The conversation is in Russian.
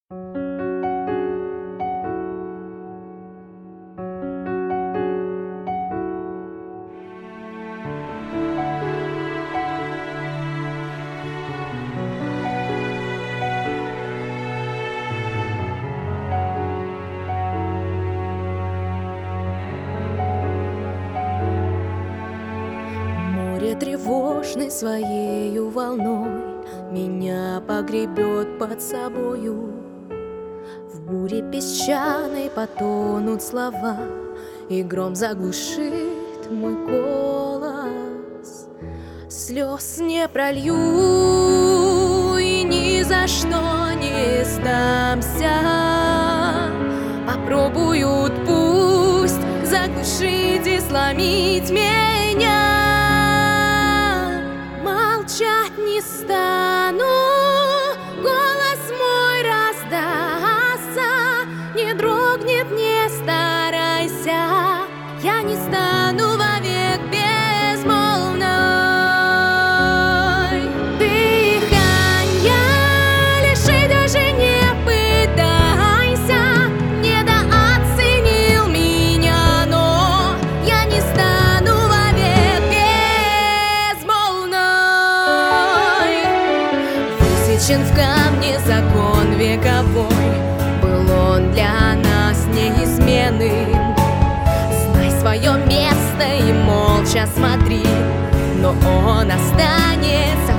Море тревожной своею волной меня погребет под собою. В буре песчаной потонут слова, и гром заглушит мой голос. Слез не пролью и ни за что не сдамся. Попробуют пусть заглушить и сломить меня. Молчать не стану, голос мой раздастся. Не дрогнет, не старайся, я не стану вовек безмолвной. Дыханья лиши, даже не пытайся. Недооценил меня, но я не стану вовек безмолвной. Высечен в камне закон вековой, был он для нас неизменным. Знай свое место и молча смотри, но он останется